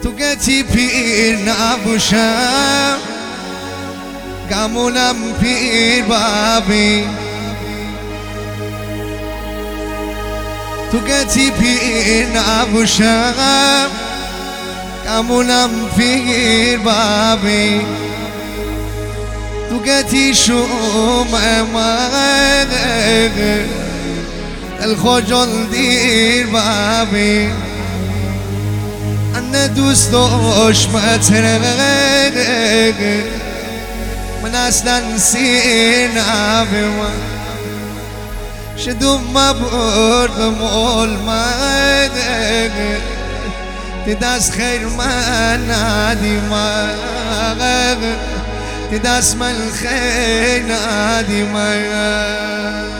تو گتی پیر نباشم گمونم پیر بابی تو گتی پیر نباشم گمونم پیر بابی تو گتی شوم من الخجل دیر بابی أنا دوست دشمت من أصلا نسينا بما شدوم ما برد مول ما تداس خير ما نادي ما تداس من خير نادي ما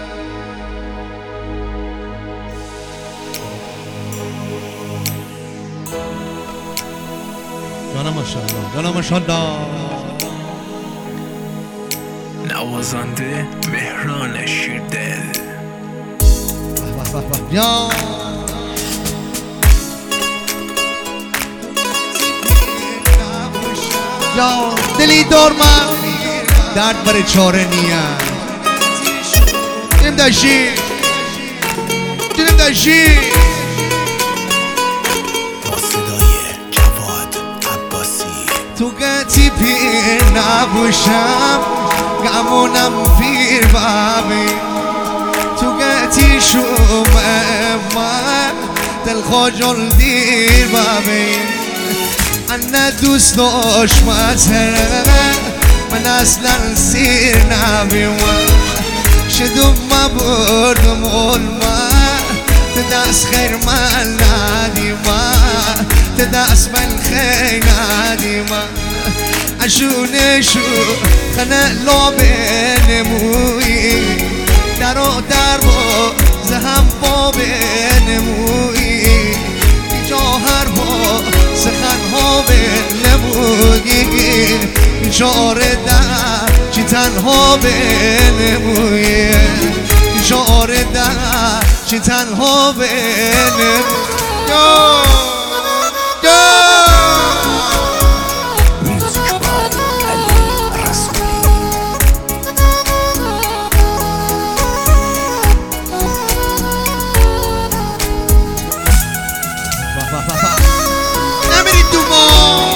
جانا ماشاءالله جانا ماشاءالله نوازنده مهران شیردل یا دلی دار من درد بر چاره نیست جنم داشی جنم داشی تو گتی پیر نباشم گمونم پیر بابی تو گتی شوم من دل خجل دیر بابی أنا دوست دشمت من اصلا سیر نبی شدوم ما بردم علمه تداس خير ما نادي ما تداس من خير نادي ما عشون شو خنا لو بين موي درو دربو زهم با بين موي جوهر با سخن ها بين موي چاره در چی تنها بین موی چاره در چی تنها بین نمیری تو ما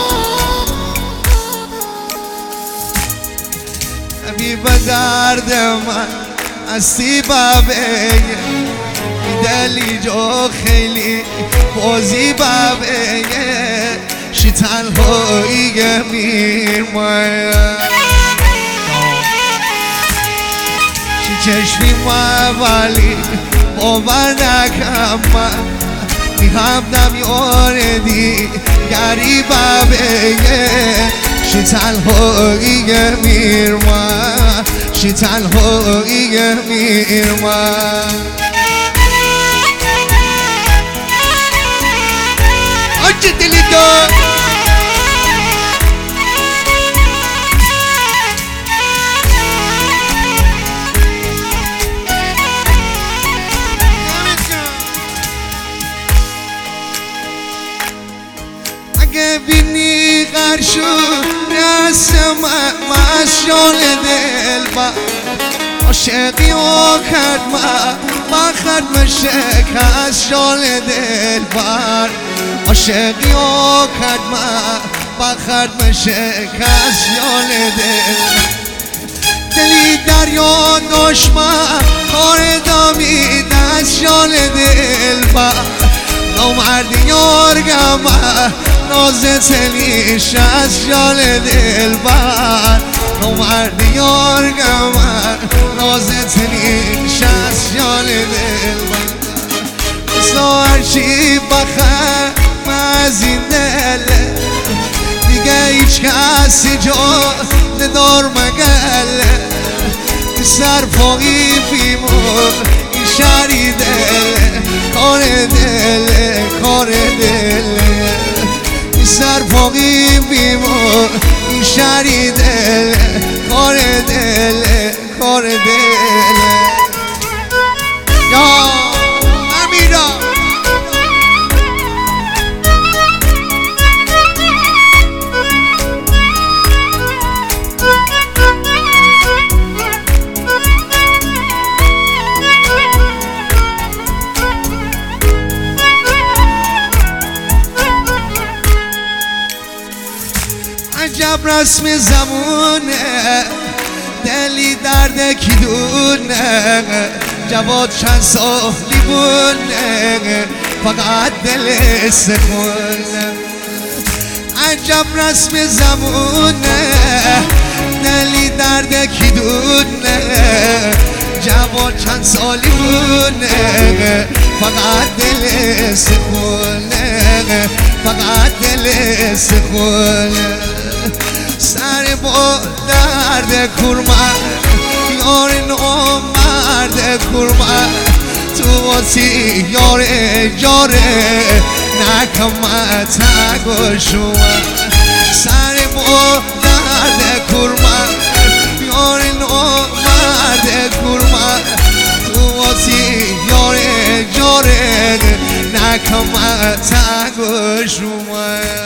حبیب درد من هستی بابه دلی جو خیلی بازی بابه شی تنهایی میرمایم شی چشمی ولی باور نکم من میخمدم یار دیگری بابه شی تنهایی میرمایم شی تنهایی میرمایم آنچه دلی دار اگه بینی قرشو رسم مشال دل با عاشقی و کرد ما خرد شکست شال دل بر عاشقی و کرد ما خرد شکست شال دل دلی دریا دشمن کار دامی دست شال دل بر نامردی یارگم ناز تلیش از شال دل بر نامردی یارگم ناز تلیش از شال دل بر اصلا هرچی بخم از این دل دیگه هیچ کسی جا ندار مگل سر پایی بیمون این شری دل کار دل کار دل سر پایی بیمون این شری دل کار دل کار دل یا امیرا عجب رسم زمونه دلی درد کی دونه جواد چند سالی بونه فقط دل سخونه عجب رسم زمونه دلی درد کی دونه جواد چند سالی بونه فقط دل سخونه فقط دل سخونه سر با درد کرمه یار نو مرد کرمه تو واسی یار جاره نکمه تگوشوه سر با درد کرمه یار نو مرد کرمه تو واسی یار جاره نکمه تگوشوه